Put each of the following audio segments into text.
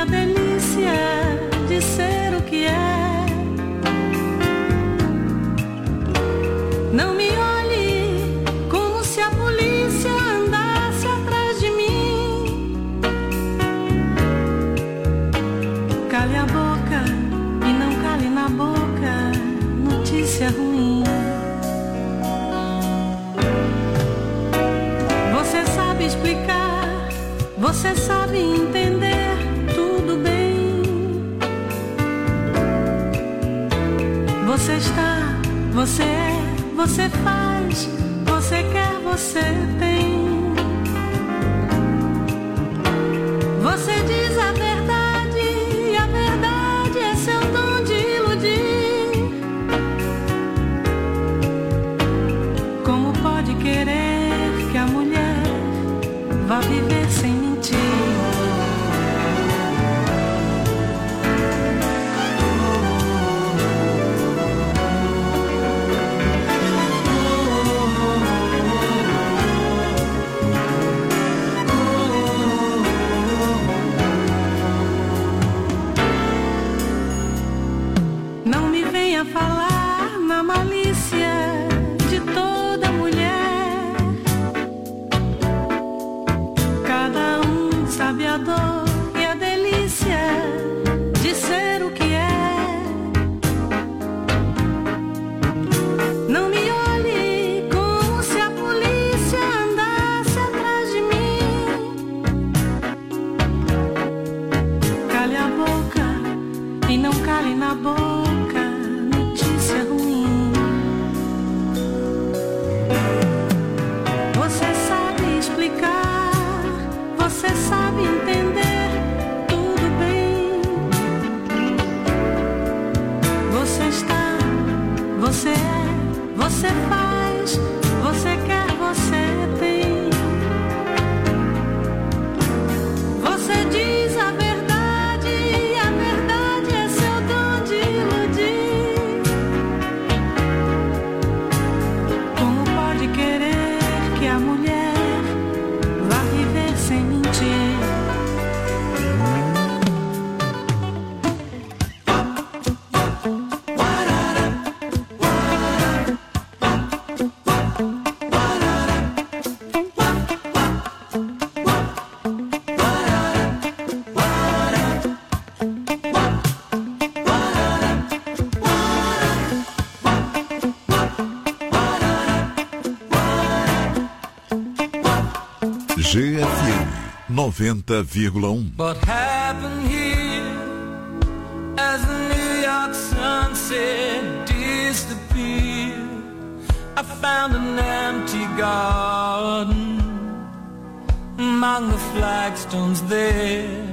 a delícia de ser o que é. Não me olhe como se a polícia andasse atrás de mim. Cale a boca e não cale na boca notícia ruim. Você sabe explicar, você sabe entender tudo bem. Você está, você é, você faz, você quer, você tem. Você diz a verdade e a verdade é seu dom de iludir. Como pode querer que a mulher vá viver sem mentir? Não me venha falar na malícia de toda mulher. Cada um sabe a dor e a delícia de ser o que é. Não me olhe como se a polícia andasse atrás de mim. Cale a boca e não cale na boca notícia ruim. Você sabe explicar, você sabe entender tudo bem. Você está, você é, você faz, você quer, você tem. Você diz a verdade e a verdade é seu dom de iludir. Como pode querer que a mulher vá viver sem mentir? GFM 90,1. What happened here as the New York sunset disappeared? I found an empty garden among the flagstones there.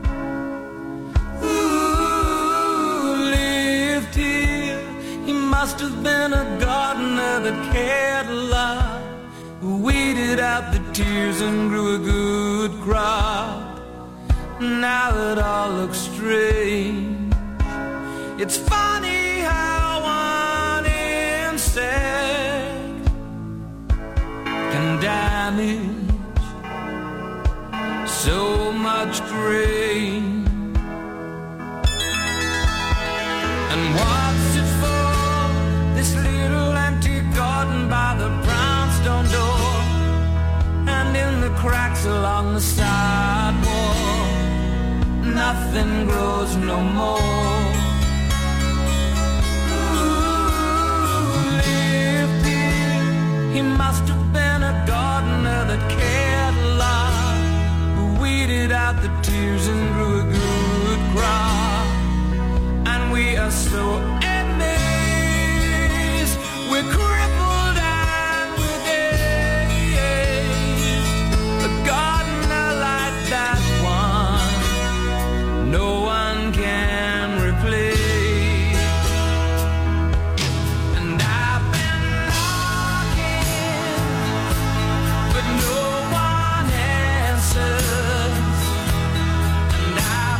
Who lived here? He must have been a gardener that cared a lot, who weeded out the tears and grew a good crop. Now it all looks strange. It's funny how one insect can damage so much grain. And what's it for, this little empty garden by the brownstone door, and in the cracks along the sidewalk, nothing grows no more. Who lived here? He must have been a gardener that cared a lot, who weeded out the tears and grew a good crop. And we are so amazed, we're crippled and we're dazed. A gardener like that one, no one can replace. And I've been knocking, but no one answers. And I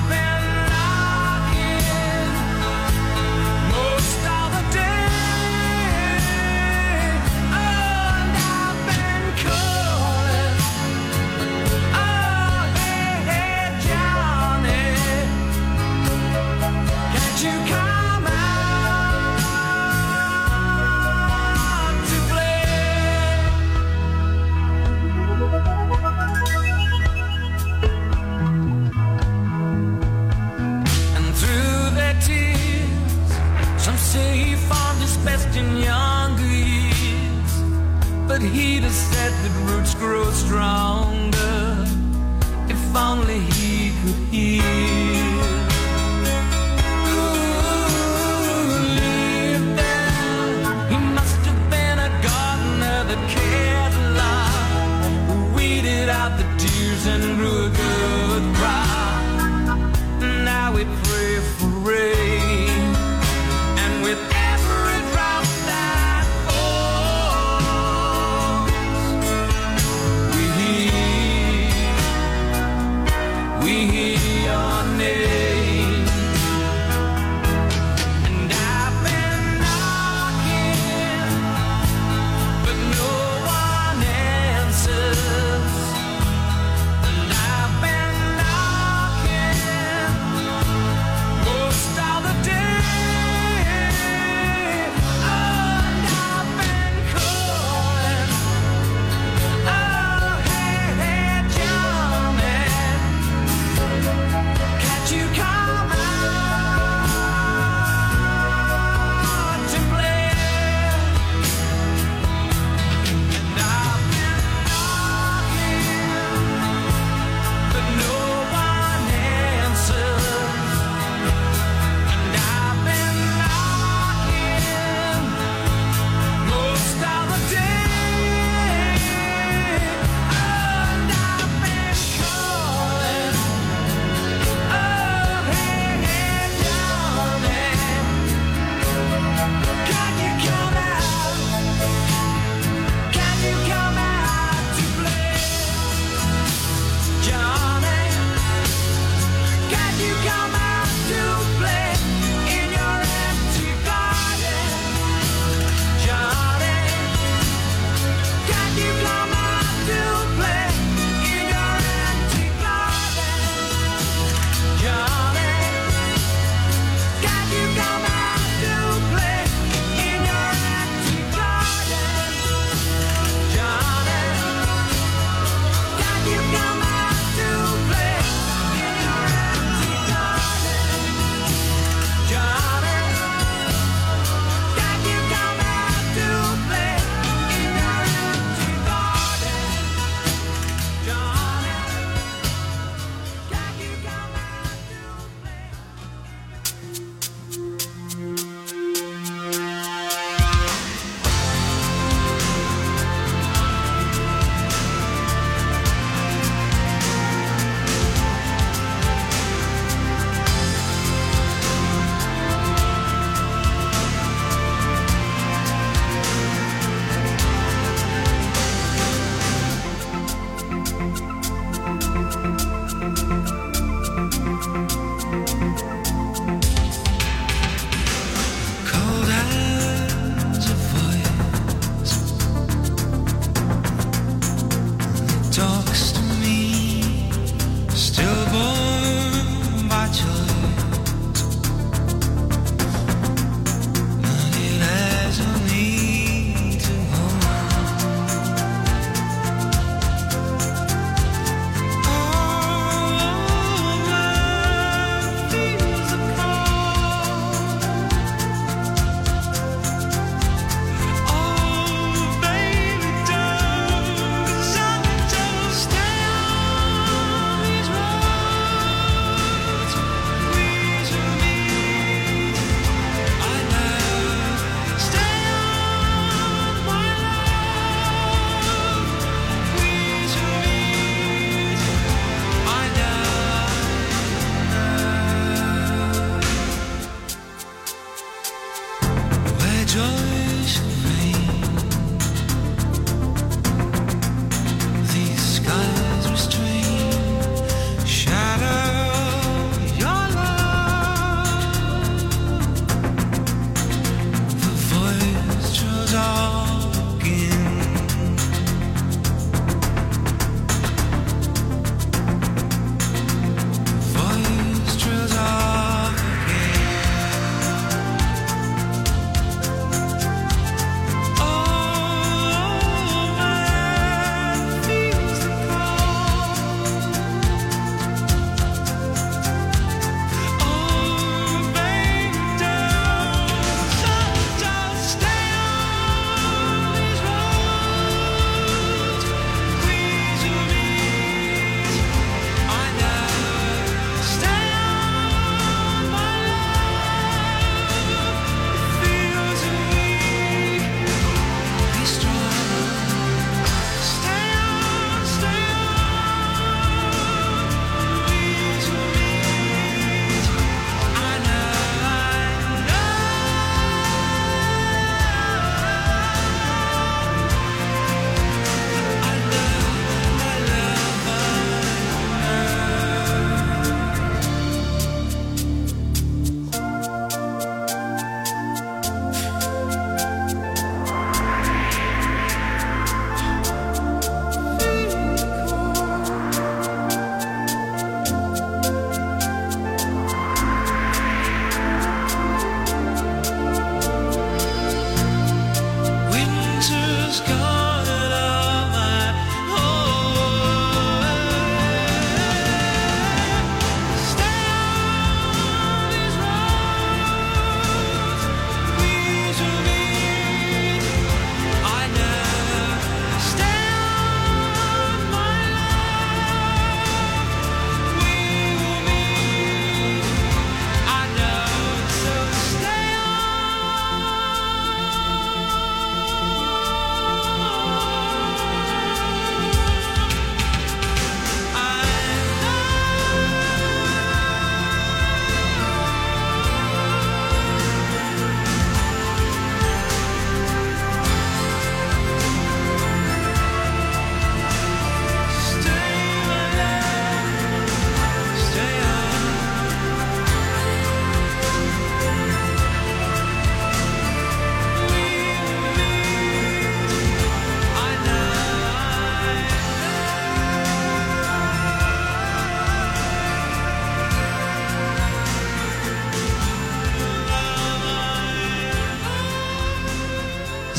best in younger years, but he'd have said that roots grow stronger if only he could hear. Out the tears and grew a good crop. Now we pray for rain, and with every drop that falls, we hear your name.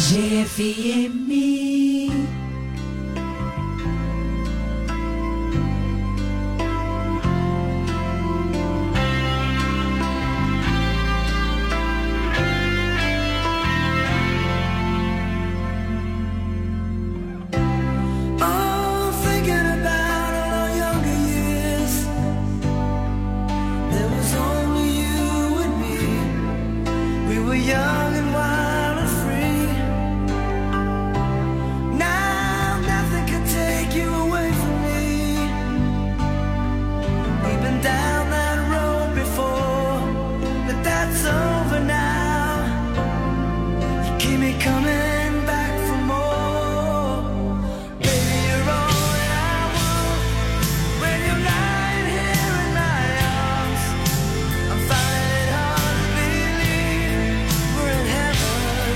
GFM. Young and wild and free. Now nothing can take you away from me. We've been down that road before, but that's over now. You keep me coming back for more. Baby, you're all that I want. When you're lying here in my arms, I'm finding it hard to believe we're in heaven.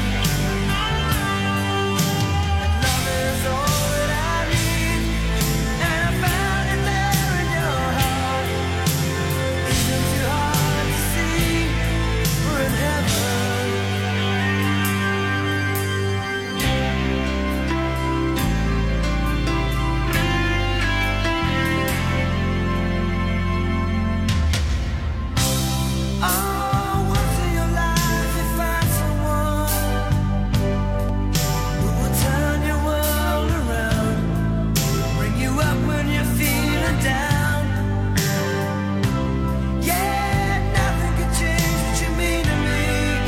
And love is all that I need, and I found it there in your heart. Isn't too hard to see we're in heaven. Oh, once in your life you find someone who will turn your world around, bring you up when you're feeling down. Yeah, nothing can change what you mean to me.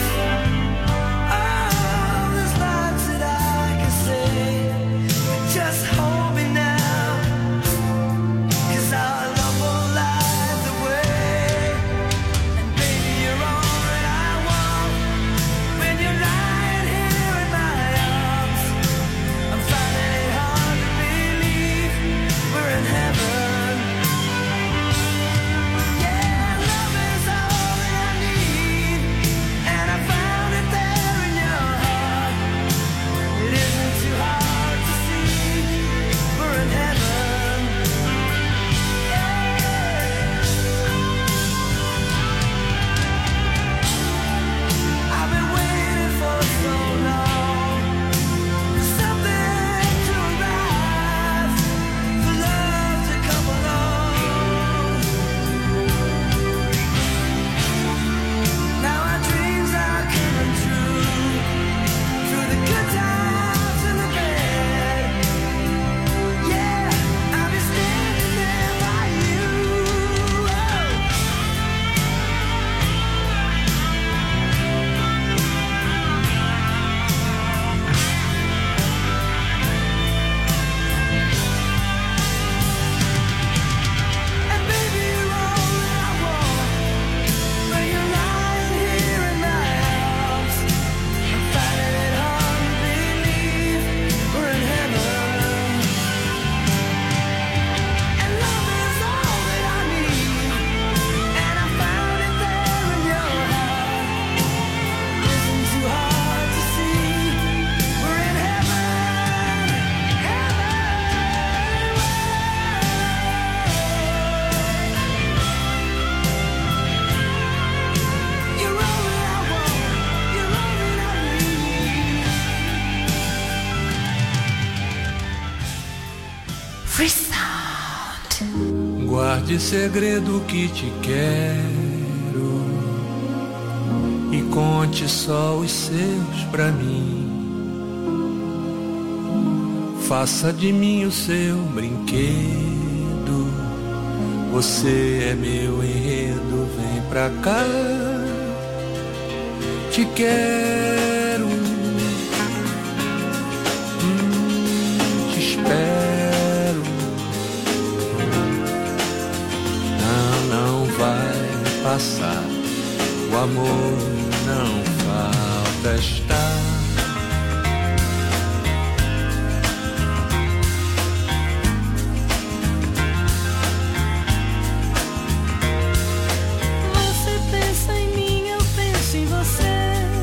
Oh, there's lots that I can say, but just hold me now, 'cause our love won't lie the way. And baby, you're all that I want. When you're lying here in my arms, I'm finding it hard to believe we're in heaven. Yeah, love is all that I need, and I found it there in your heart. It isn't too hard to see we're in heaven. I've been waiting for so long for something to arrive, for love to come along. Now our dreams are coming true, through the good times and the bad. Yeah, I'll be standing there by you. And baby, you're all that I want. When you're lying here in my arms, I'm finding it hard to believe we're in heaven. And love is all that I need, and I found it there in your heart. Isn't too hard to see we're in heaven. You're all that I want, you're all that I need. Free Sound. Guarde segredo que te quero e conte só os seus pra mim. Faça de mim o seu brinquedo. Você é meu enredo, vem pra cá. Te quero, te espero. Não vai passar. O amor não falta estar. Você pensa em mim, eu penso em você.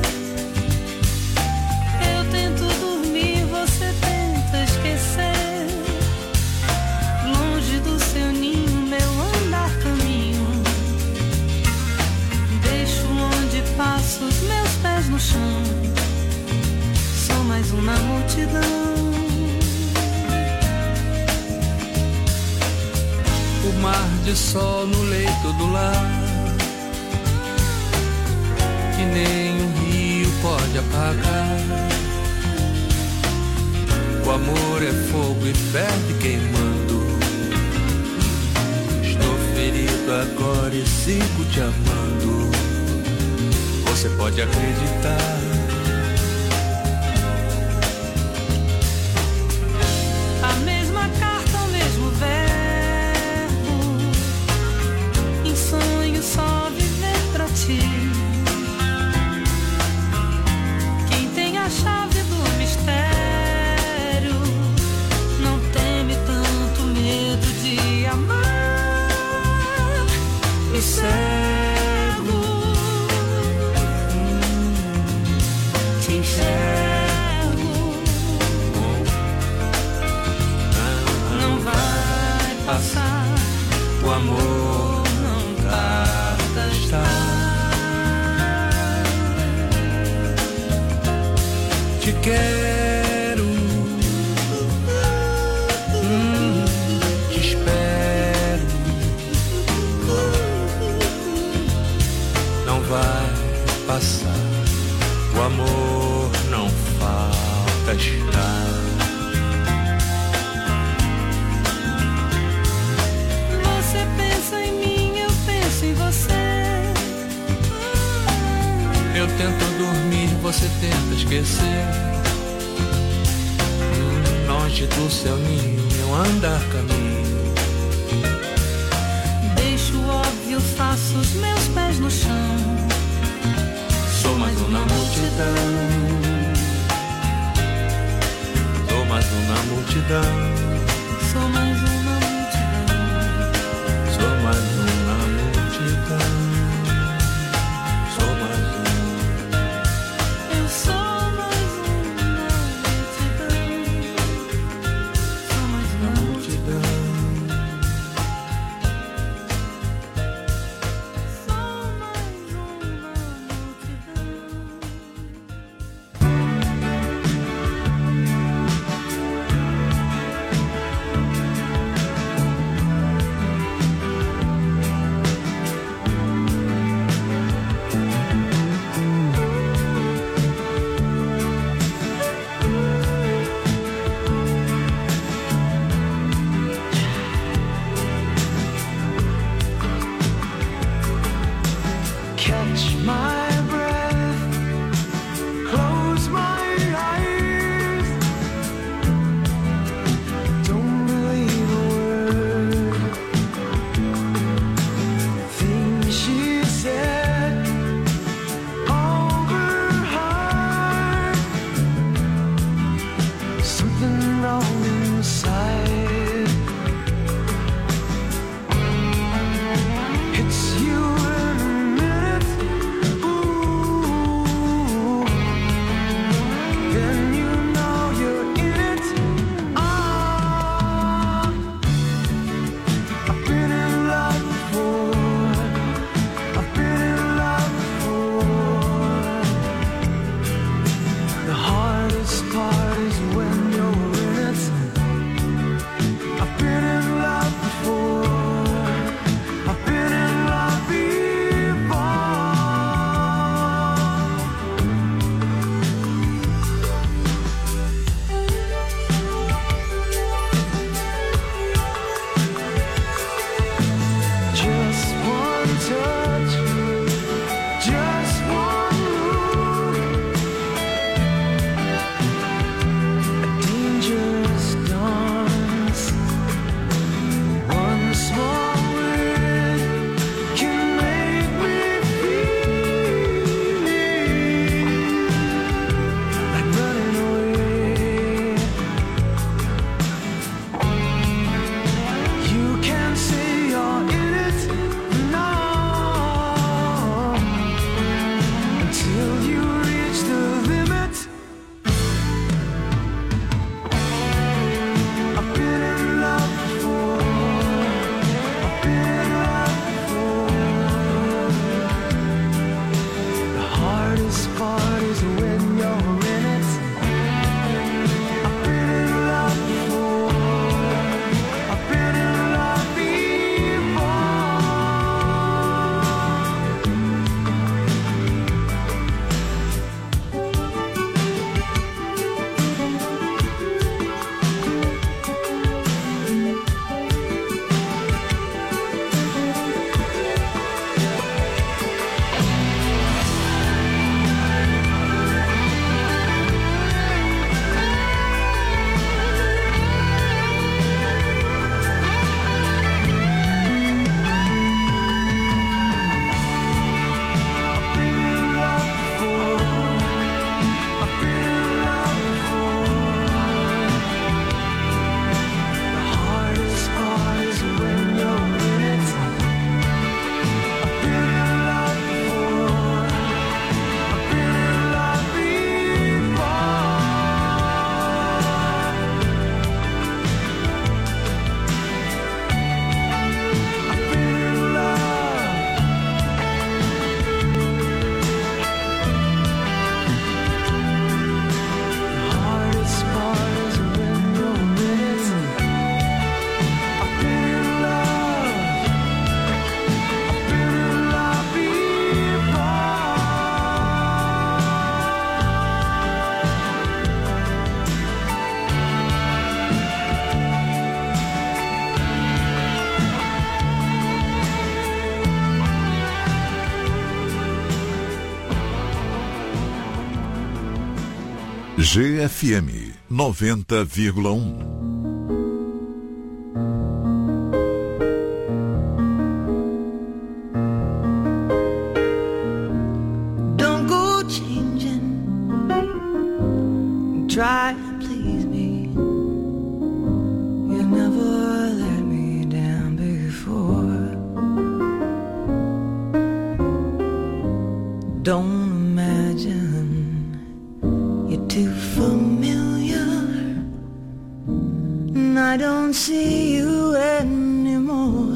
Eu tento dormir, você tenta esquecer. Longe do seu ninho, meu andar caminho. Deixo onde passo os meus pés no chão. mais um na multidão. O mar de sol no leito do lar, que nem um rio pode apagar. O amor é fogo e ferve queimando. Estou ferido agora e sigo te amando. Você pode acreditar. A mesma carta, o mesmo verbo. Em sonho só viver pra ti. Quem tem a chave do mistério não teme tanto medo de amar. E cego te enxergo. Não vai passar. O amor não tarda estar. Te quero, te espero. Não vai passar. O amor não falta estar. Você pensa em mim, eu penso em você. Eu tento dormir, você tenta esquecer. Longe do seu ninho, meu andar caminho. Deixo o óbvio, faço os meus pés no chão. Sou mais um na multidão. Sou mais um na multidão. Sou mais um na multidão. Sou mais um na multidão. Sou mais um. Eu sou mais um na multidão. Sou mais um na multidão. Sou mais um na multidão. GFM 90,1. Try to please me. You never let me down before. Don't imagine you're too familiar, and I don't see you anymore.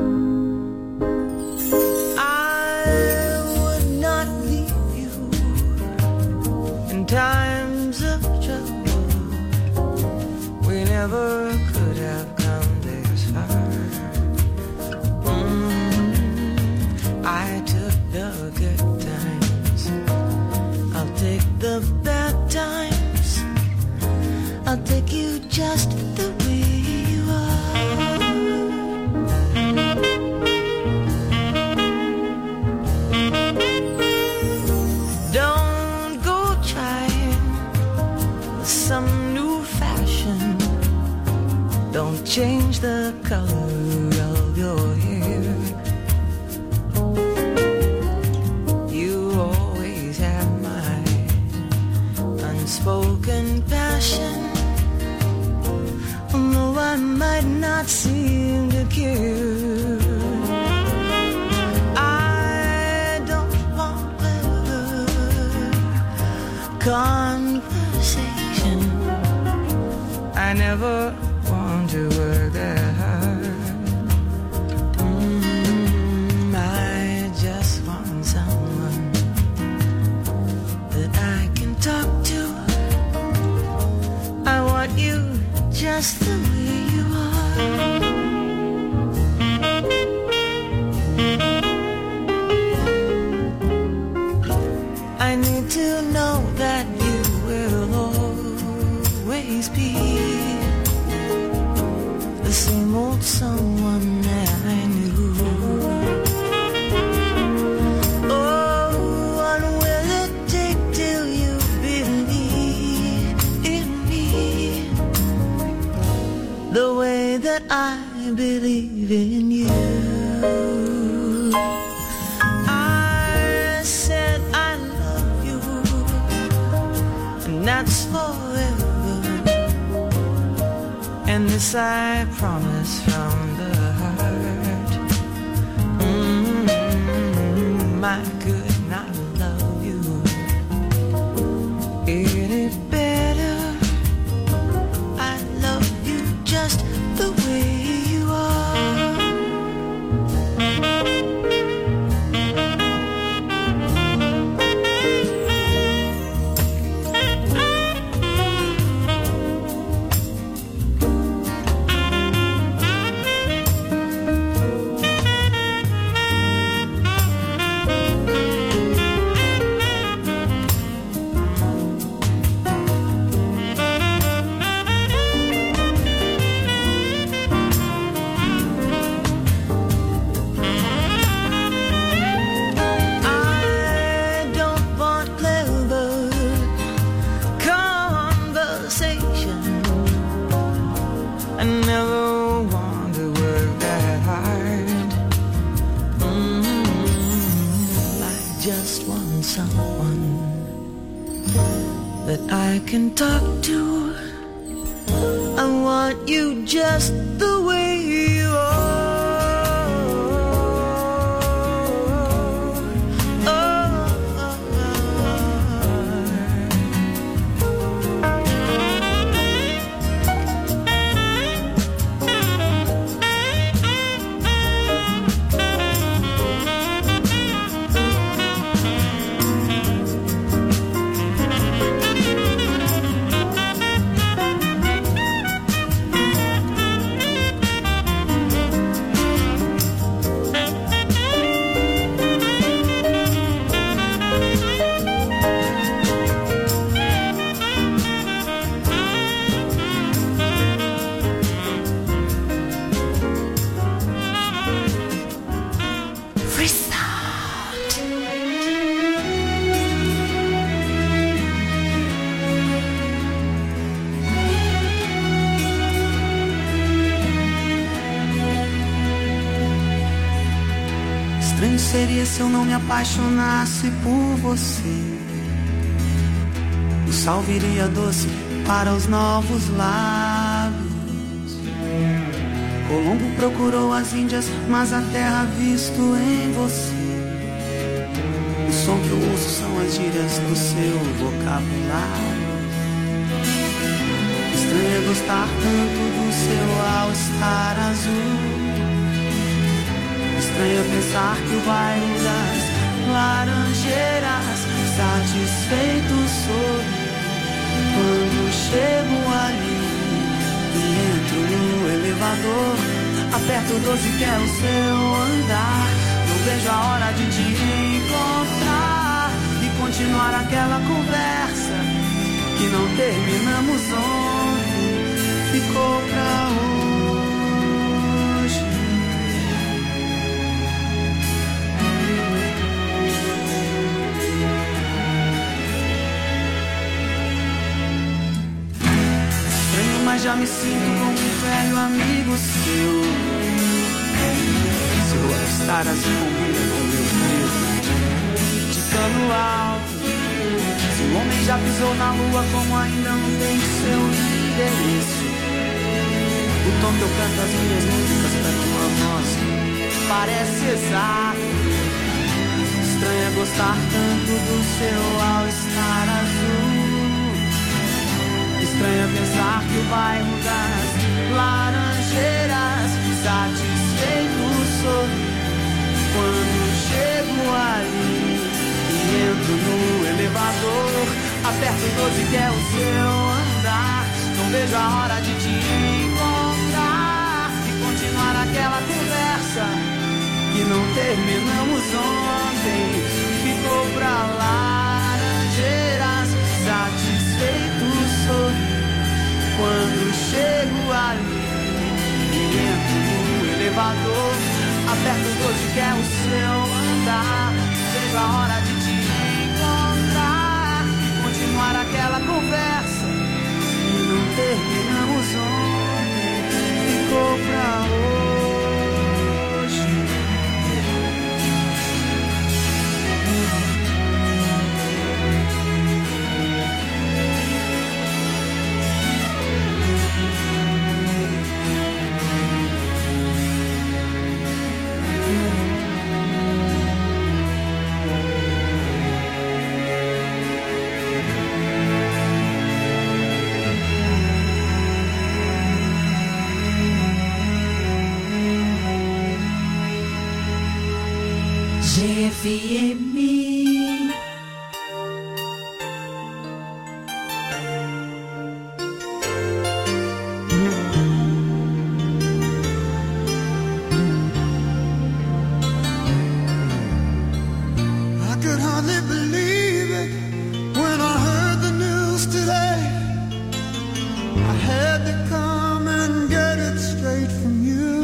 I would not leave you in times of never could have come this far. I took the good times, I'll take the bad times, I'll take you just the way you are. Don't go trying some new fashion. Don't change the color of your hair. You always have my unspoken passion, although I might not seem to care. I don't want conversation. I never to work that hard. I just want someone that I can talk to. I want you just the way you are. I need to know that you will always be the same old someone that I knew. Oh, what will it take till you believe in me the way that I believe in you? I said I love you, and that's forever. And this I promise from the heart. I could not love you any better. I love you just the way you are. I can talk to. I want you just the way you are. seria se eu não me apaixonasse por você? O sal viria doce para os novos lábios. Colombo procurou as Índias, mas a terra visto em você. O som que eu ouço são as gírias do seu vocabulário. Estranho é gostar tanto do seu all-star azul. Estranho é pensar que o bairro das laranjeiras satisfeito sorri quando chego ali e entro no elevador. Aperto o 12 que é o seu andar. Não vejo a hora de te encontrar e continuar aquela conversa que não terminamos ontem, ficou pra hoje. Estranho, mas já me sinto como um velho amigo seu. Seu all-star azul combina com meu dedo de cano alto. Se o homem já pisou na lua, como ainda não tem seu endereço? O tom que eu canto as minhas músicas pra tua voz parece exato. Estranho é gostar tanto do seu all-star azul. Estranho é pensar que o bairro das laranjeiras satisfeito sorri quando chego ali e entro no elevador. Aperto o 12 que é o seu andar. Não vejo a hora de te encontrar e continuar aquela conversa que não terminamos ontem, ficou pra laranjeiras satisfeito sorri quando chego ali e entro no elevador. Aperto o 12 que é o seu andar. Vejo a hora de te encontrar e continuar aquela conversa que não terminamos ontem, ficou pra hoje. GFM. I could hardly believe it when I heard the news today. I had to come and get it straight from you.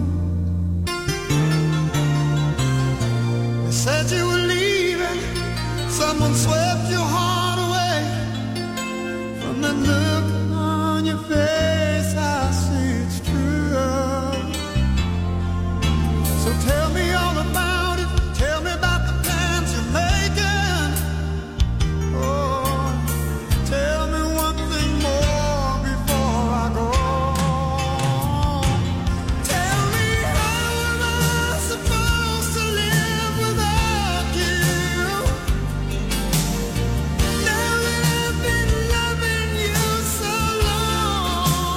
They said you were leaving, someone swept your heart away. From the look on your face, I see it's true. So tell me all about it, tell me about the plans you're making. Oh, tell me one thing more before I go. Tell me, how am I supposed to live without you? Now that I've been loving you so long.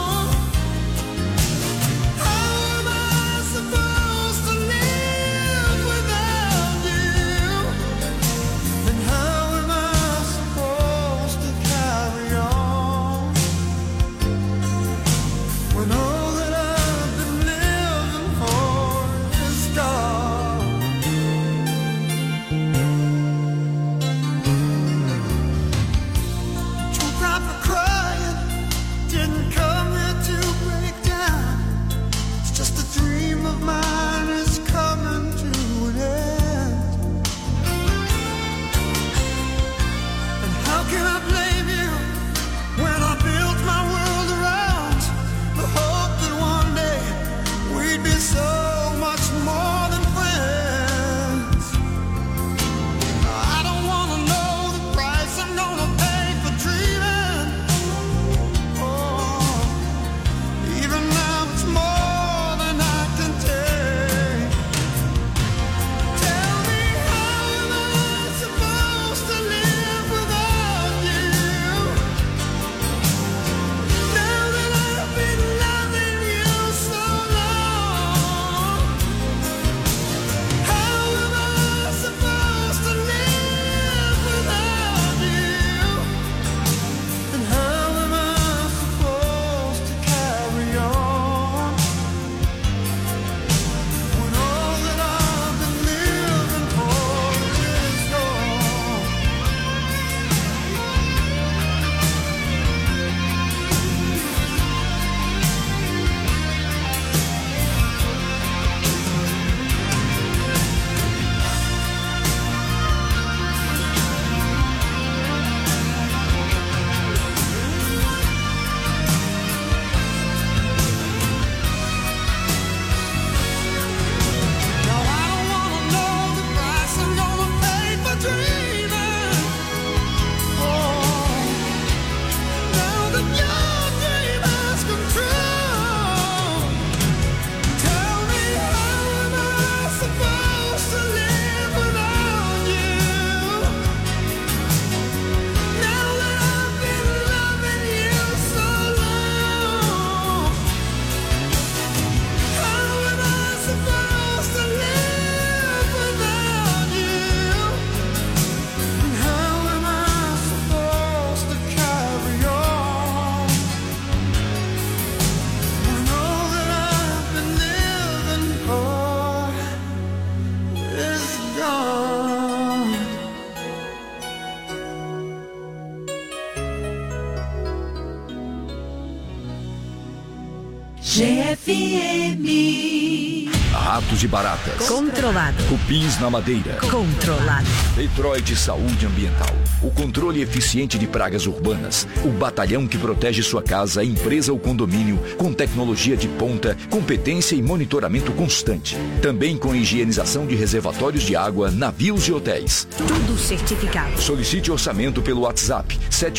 GFM. Ratos e baratas. Controlado. Cupins na madeira. Controlado. Detroit Saúde Ambiental. O controle eficiente de pragas urbanas. O batalhão que protege sua casa, empresa ou condomínio com tecnologia de ponta, competência e monitoramento constante. Também com higienização de reservatórios de água, navios e hotéis. Tudo certificado. Solicite orçamento pelo WhatsApp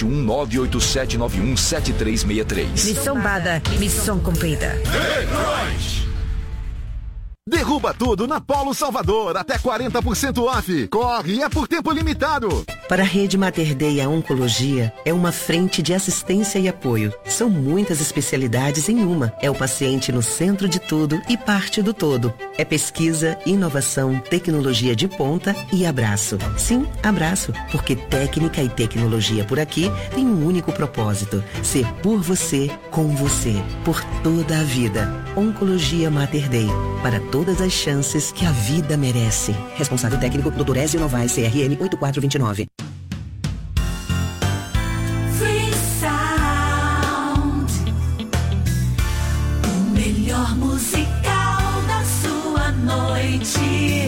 71987917363. Missão dada, missão cumprida. Detroit! Derruba tudo na Polo Salvador, até 40% off. Corre, é por tempo limitado. Para a Rede Mater Dei, a oncologia é uma frente de assistência e apoio. São muitas especialidades em uma. É o paciente no centro de tudo e parte do todo. É pesquisa, inovação, tecnologia de ponta e abraço. Sim, abraço, porque técnica e tecnologia por aqui tem um único propósito: ser por você, com você, por toda a vida. Oncologia Mater Dei, para todas as chances que a vida merece. Responsável técnico, Dr. Ezio Novaes, CRM 8429. Free Sound, o melhor musical da sua noite.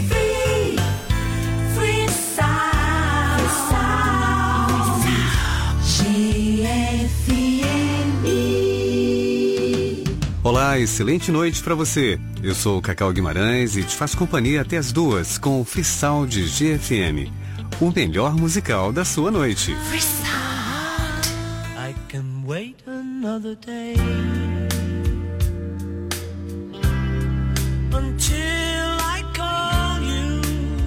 Free Sound, GFM. Olá, excelente noite pra você. Eu sou o Cacau Guimarães e te faço companhia até as 2 com o Free Sound GFM, o melhor musical da sua noite. Free Sound. I can wait another day until I call you.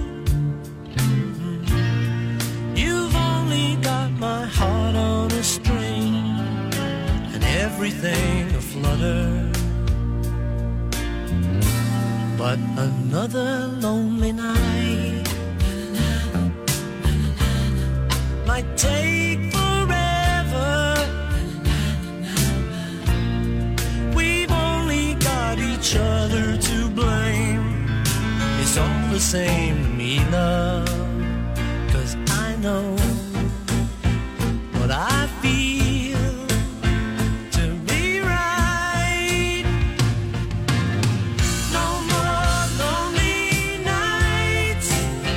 You've only got my heart on a string and everything aflutter. But another lonely night might take forever. We've only got each other to blame. It's all the same to me, love, 'cause I know what I feel to be right. No more lonely nights.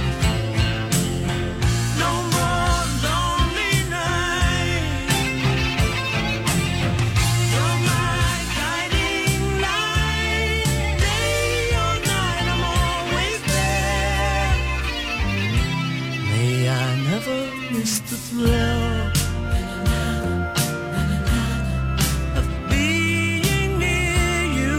No more lonely nights. You're my guiding light. Day or night, I'm always there. May I never miss the thrill of being near you.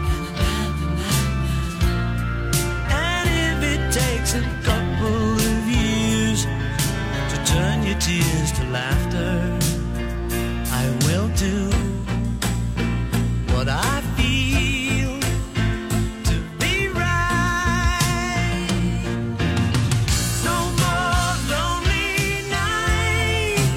And if it takes a couple of years to turn your tears to laughter, I will do what I feel to be right. No more lonely nights.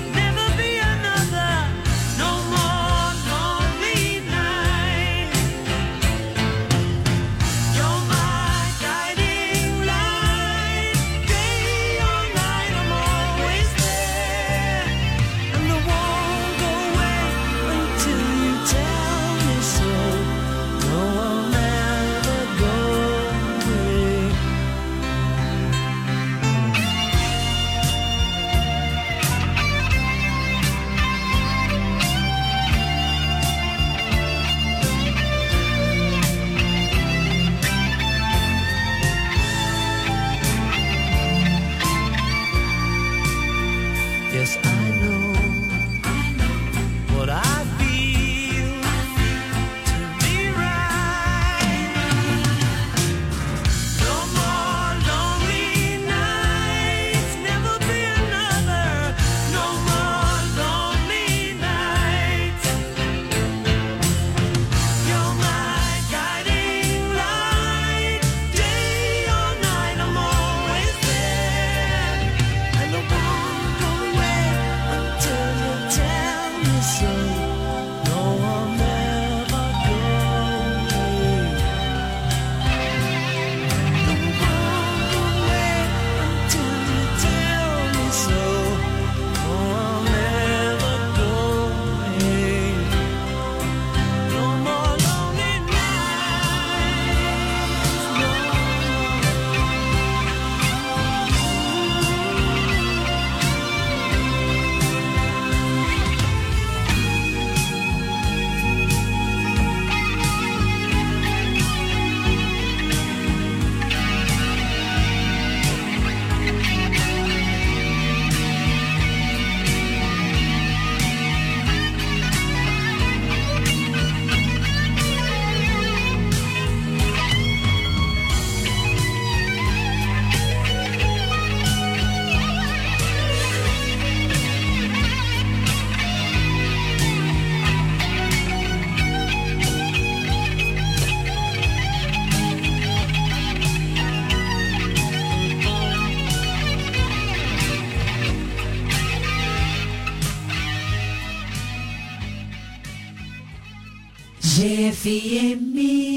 GFM.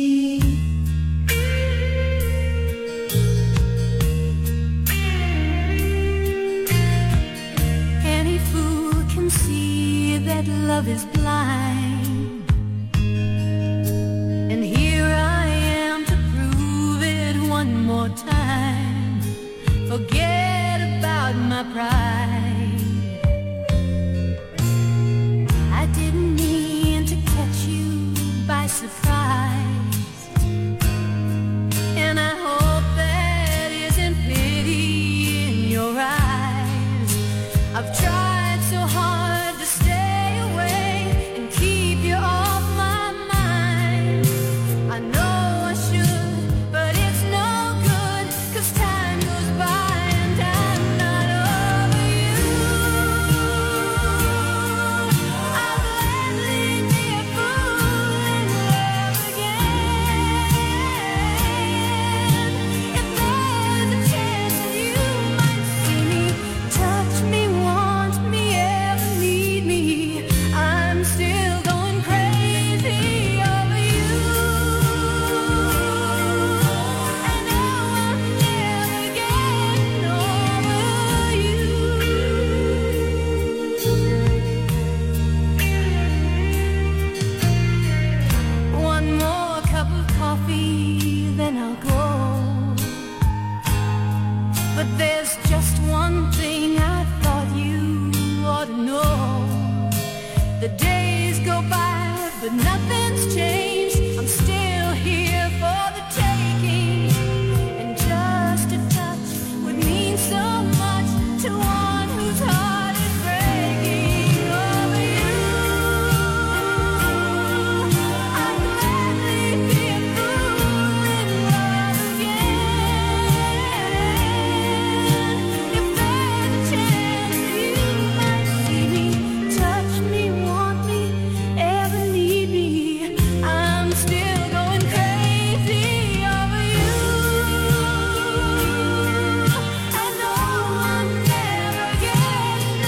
Any fool can see that love is blind, and here I am to prove it one more time. Forget about my pride. I didn't mean to catch you by surprise, and I hope that isn't pity in your eyes. I've tried so hard to stay away and keep you off my mind. I know I should, but it's no good, 'cause time goes by and I'm not over you. I'll gladly be a fool in love again. If there's a chance that you might see me, touch me, want me, ever need me, I'm still going crazy over you. And no, I'm never getting over you. One more cup of coffee, then I'll go. But there's just one thing I thought you ought to know. The days go by, but nothing's changed. I'm still here for the taking, and just a touch would mean so much to one whose heart is breaking over you. I'd gladly be a fool in love again. If there's a chance that you might see me, touch me, want me, ever need me, I'm still going crazy over you. I know I'm never getting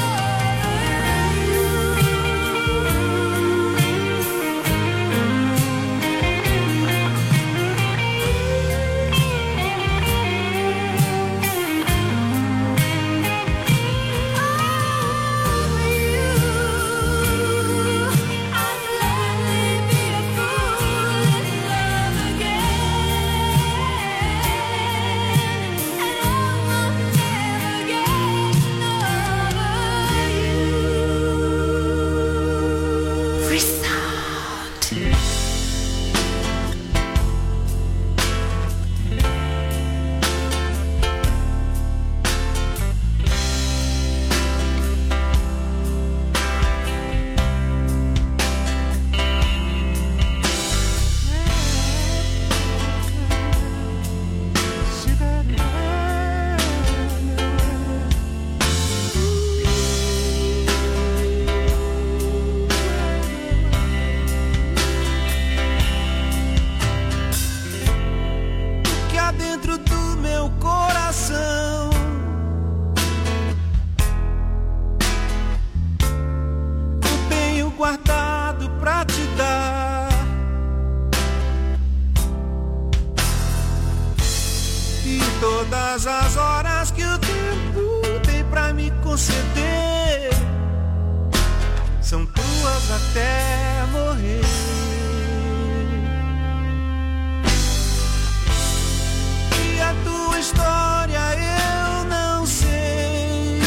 que há dentro do meu coração. Eu tenho guardado pra te dar, e todas as horas que o tempo tem pra me conceder são tuas até morrer. E a tua história eu não sei,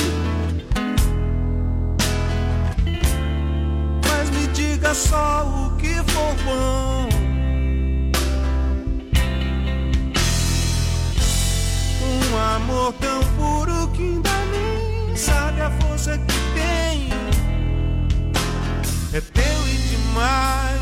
mas me diga só o que for bom. Um amor tão puro que ainda nem sabe a força que tem. É teu e demais.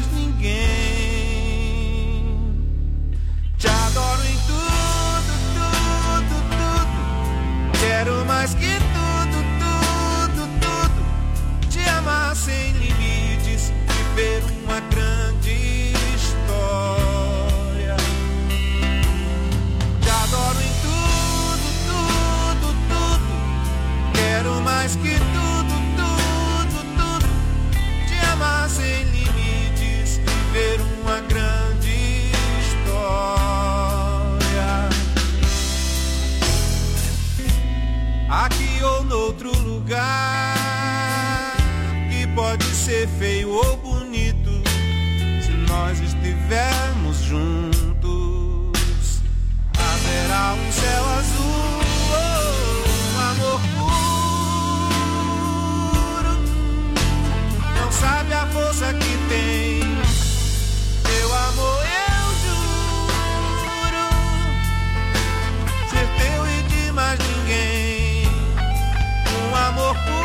aqui ou noutro lugar, que pode ser feio ou bonito, se nós estivermos juntos. Haverá um céu azul, um amor puro, não sabe a força que tem, meu amor, eu juro, ser teu e de mais ninguém, um amor puro.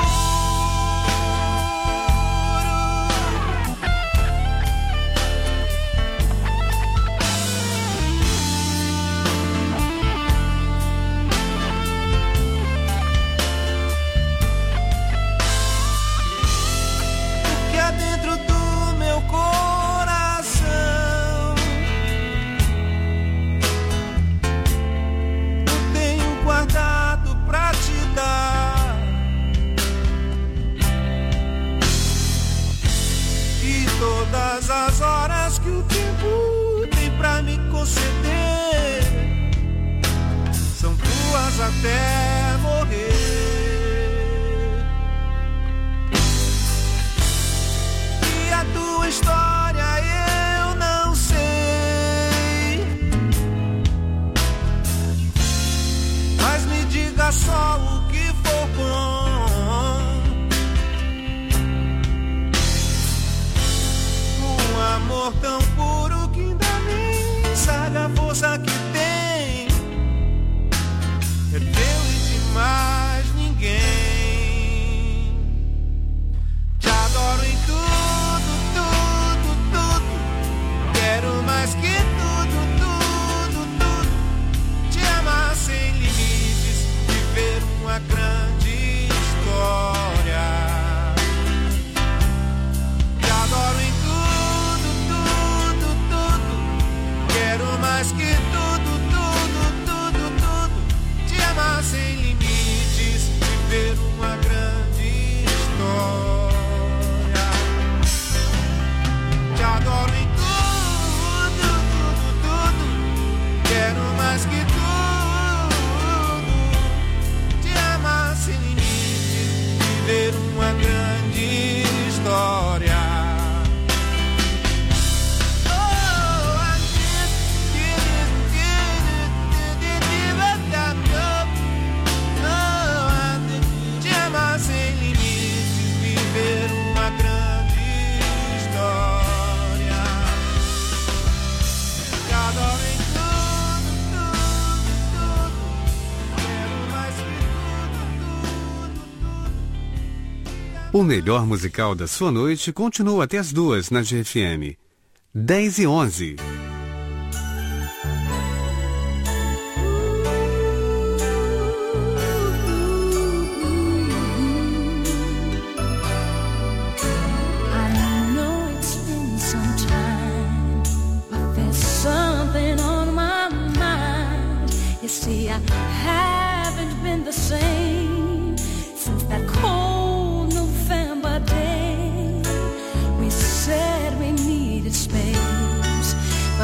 Todas as horas que o tempo tem pra me conceder são tuas até morrer. E a tua história eu não sei, mas me diga só o que for bom. Amor tão puro que ainda nem sabe a força que tem, é teu e de mais ninguém. Te adoro em tudo, tudo, tudo, quero mais que tudo, tudo, tudo, te amar sem limites, viver uma grande história. Te adoro em quero mais que tudo, tudo, tudo, tudo, te amar sem limites, viver uma grande história. Te adoro em tudo, tudo, tudo, quero mais que tudo, te amar sem limites, viver uma grande história. O melhor musical da sua noite continua até as 2 na GFM. 10h11. See, I haven't been the same since that cold November day. We said we needed space,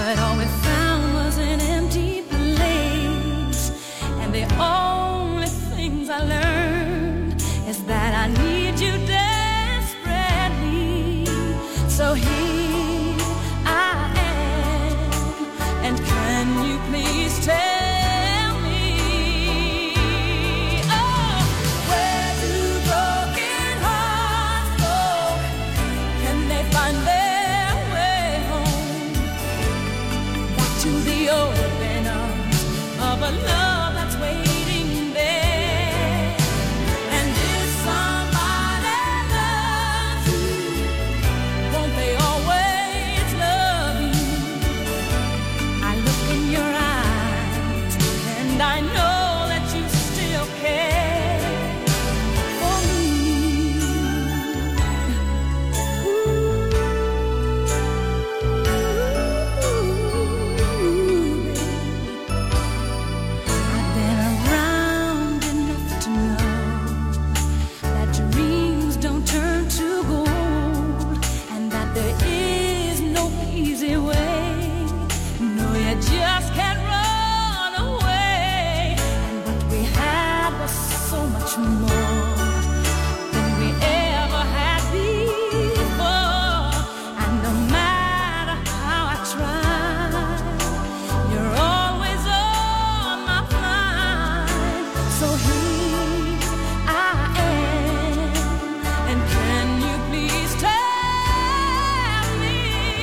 much more than we ever had before. And no matter how I try, you're always on my mind. So here I am, and can you please tell me,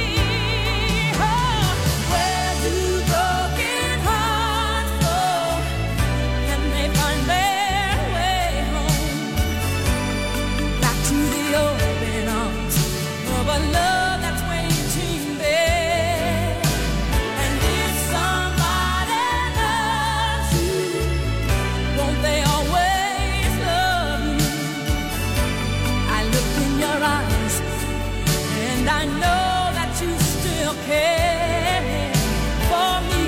where do broken hearts go? Can they find their way home? Back to the open arms of a love that's waiting there. And if somebody loves you, won't they always love you? I look in your eyes and I know that you still care for me.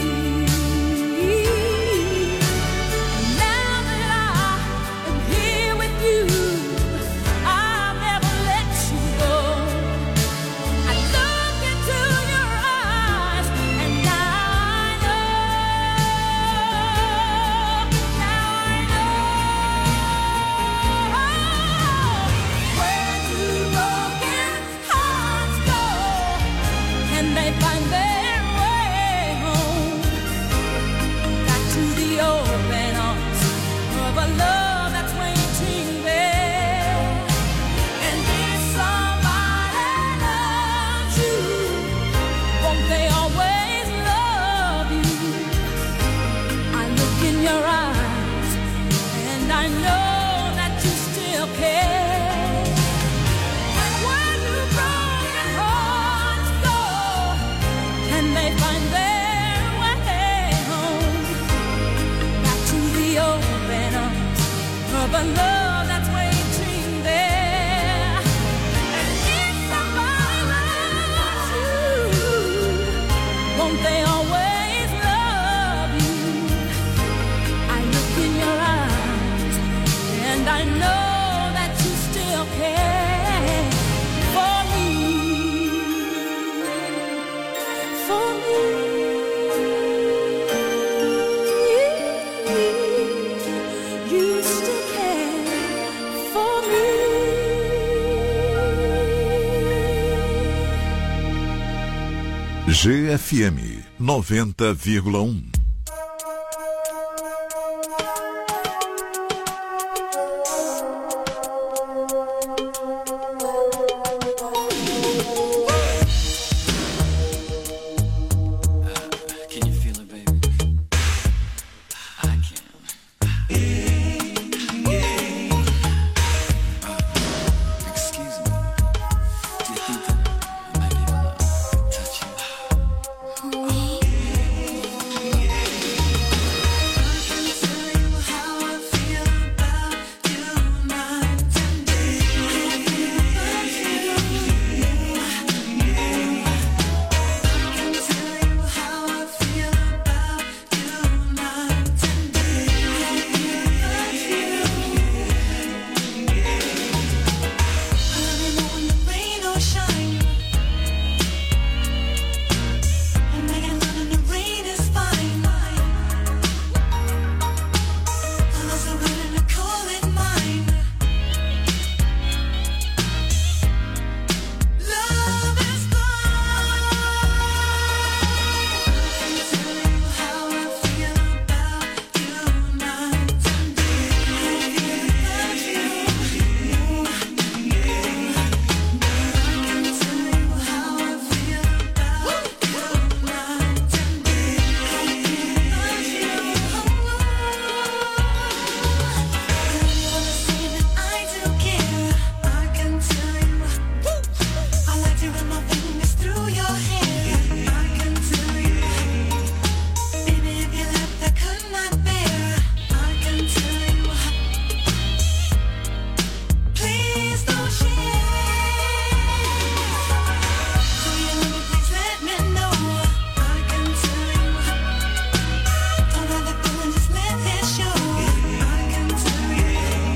Now that I am here with you, I'll never let you go. I look into your eyes and now I know. Where do broken hearts go? Can they find their way home? Back to the open arms of a love that's waiting there. And if somebody loves you, won't they always love you? I look in your eyes and I know that you still care. Where do broken hearts go? Can they find their way home? Back to the open arms of a love that's waiting there. And if somebody loves you, won't they always love you? I look in your eyes and I know that you still care for me. For me. You still care for me. GFM 90,1.